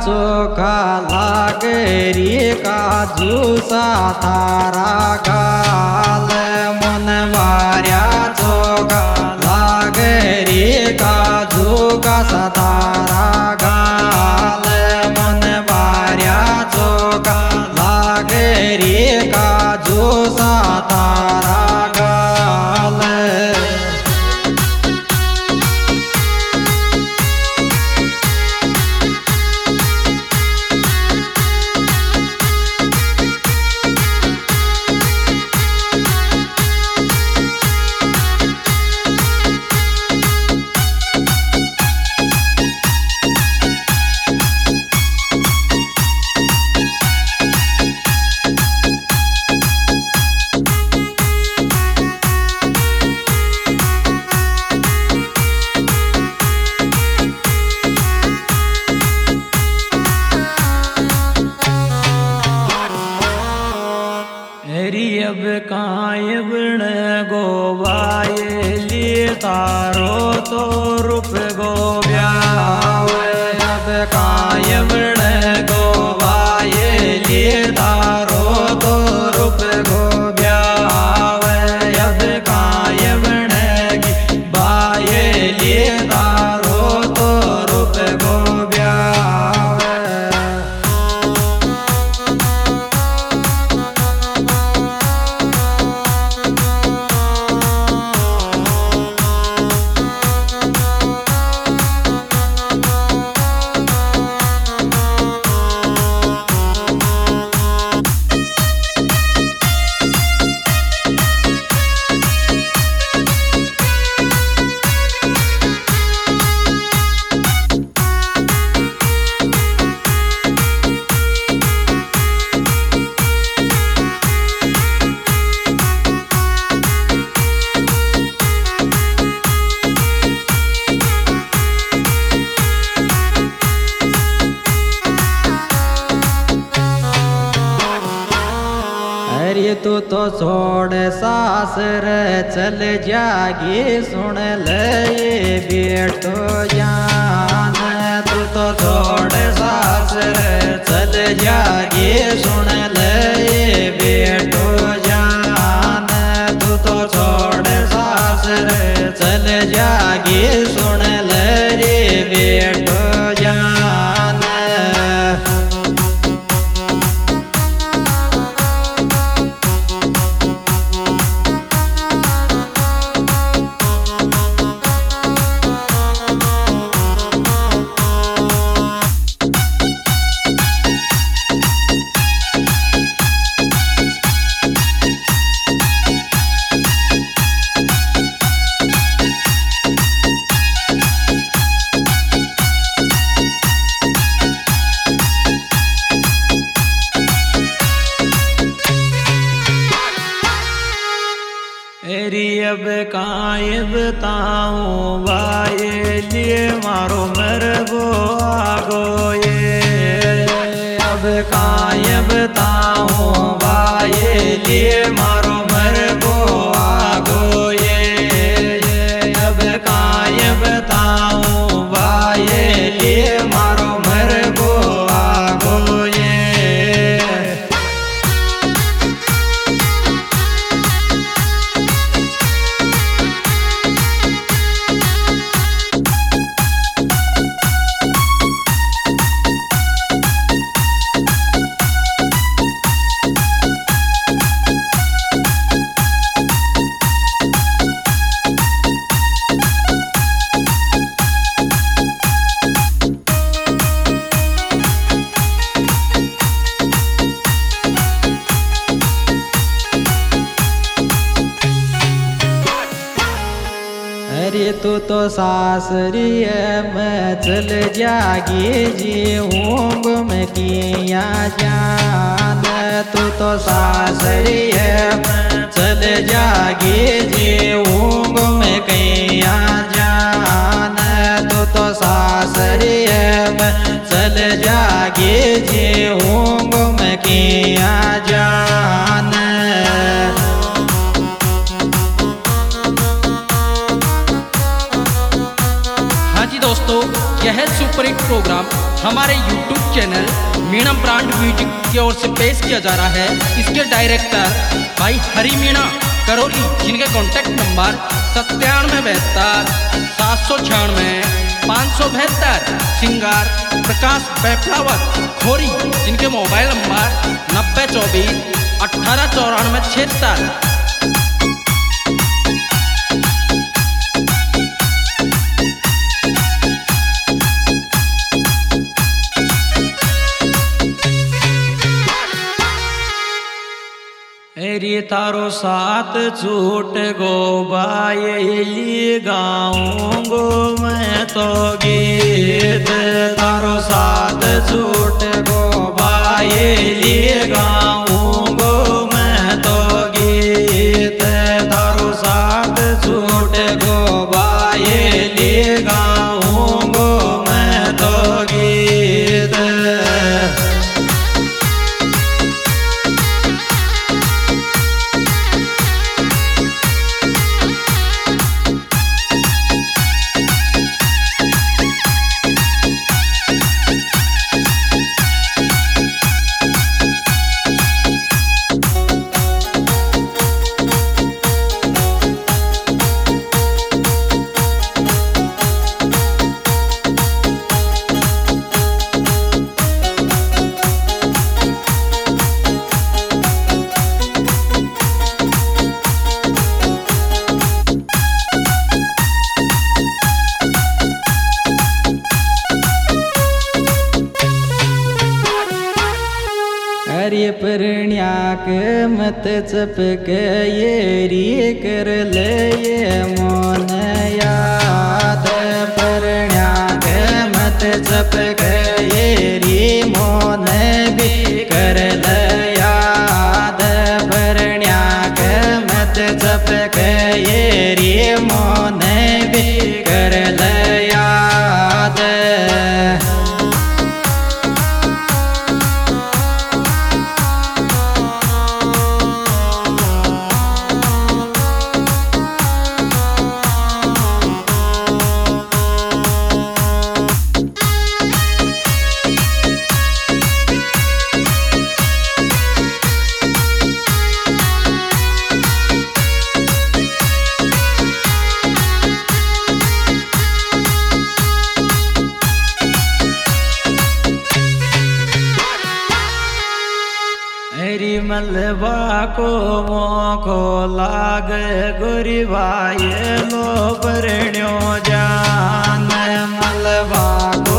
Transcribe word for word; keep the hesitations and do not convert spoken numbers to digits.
चोखा लागे रे काजू सा थारा गाल मन वार्या चोखा लागे रे काजू का सा थारा गाल मन वार्या चोखा लागे रे काजू सा थारा गाल। अब काए बण गोवाए लिए तारो तो रूप गोव्यावे अब काए बण गोवाए लिए तारो तो रूप गोव्यावे अब काए बण बाए लिए तारो तो रूप गोव्यावे। अरे तू तो छोड़ सासर चल जागी सुन ले ये बेटो जान तू तो छोड़ सासर चल जागी सुन ले ये बेटो जान तू तो छोड़ सासर चल जागी सुन ले रे बेटो जान। एरी अब काए बताऊं वाये लिए मारो मरगो आगो ये अब काए बताऊं वाये लिए मारो मरगो आगो ये अब काए बताऊं वाये लिए मारो मरगो आगो ये। अरे तू तो सासरी में चल जागी जी ऊँग में किया जान तू तो सासरी में चल जागी जी ऊँग में किया जान तू तो सासरी में चल जागी जी ऊँग में किया जान। दोस्तों यह सुपर हिट प्रोग्राम हमारे YouTube channel Meena brand music की ओर से पेश किया जा रहा है। इसके डायरेक्टर भाई हरी मीणा करौली, जिनके कॉन्टैक्ट नंबर सत्तानवे बहत्तर सात सौ छियानवे पाँच सौ बहत्तर। सिंगर प्रकाश बैफलावत खोरी, जिनके मोबाइल नंबर नब्बे चौबीस अठारह चौरानवे छिहत्तर। एरी तारो साथ छूट गो बाये गाऊंगो मैं तो गीत, तारो साथ छूट गो बाये गाऊंगो मैं तो गीत, तारो साथ छूट गो बाये गाऊंगो मैं तो गीत। अरे परण्याक मत चपक ये री कर ले ये मोन याद, परण्याक मत चपक ये री मोन भी कर ले याद, परण्याक मत चपक ये री मोन भी कर ले याद। हरी मलबा को मोखो लाग गोरी भाई लो परण्यो जान, मलबा